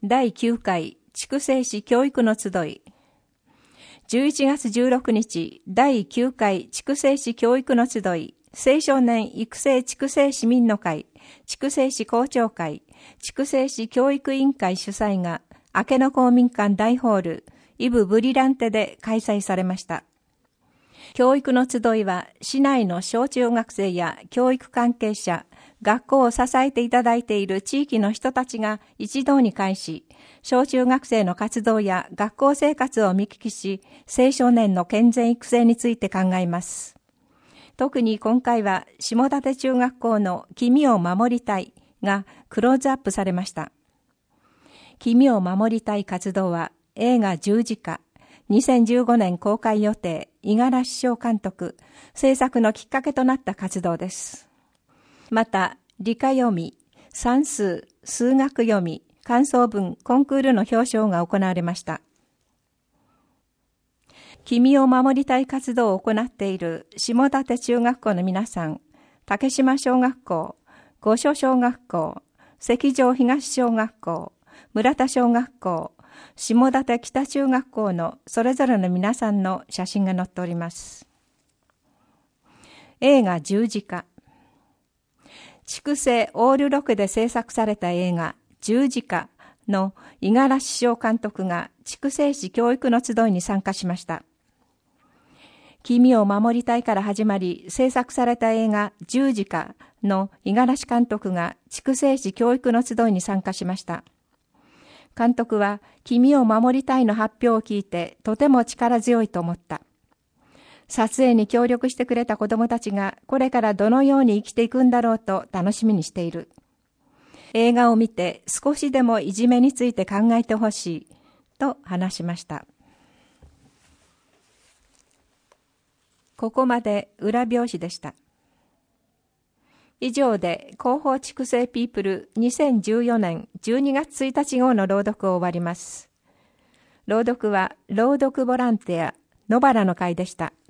第9回筑西市教育の集い。11月16日第9回筑西市教育の集い、青少年育成筑西市民の会、筑西市校長会、筑西市教育委員会主催が明野公民館大ホールイブブリランテで開催されました。教育の集いは市内の小中学生や教育関係者、学校を支えていただいている地域の人たちが一堂に会し、小中学生の活動や学校生活を見聞きし、青少年の健全育成について考えます。特に今回は下館中学校の君を守りたいがクローズアップされました。君を守りたい活動は映画十字架、2015年公開予定、五十嵐翔監督、制作のきっかけとなった活動です。また、理科読み、算数、数学読み、感想文、コンクールの表彰が行われました。君を守りたい活動を行っている下館中学校の皆さん、竹島小学校、御所小学校、関城東小学校、村田小学校、下館北中学校のそれぞれの皆さんの写真が載っております。映画十字架。筑西オールロケで制作された映画十字架の五十嵐翔監督が筑西市教育の集いに参加しました。君を守りたいから始まり制作された映画十字架の五十嵐監督が筑西市教育の集いに参加しました。監督は君を守りたいの発表を聞いてとても力強いと思った。撮影に協力してくれた子どもたちがこれからどのように生きていくんだろうと楽しみにしている。映画を見て少しでもいじめについて考えてほしいと話しました。ここまで裏表紙でした。以上で広報筑西ピープル2014年12月1日号の朗読を終わります。朗読は朗読ボランティア野原の会でした。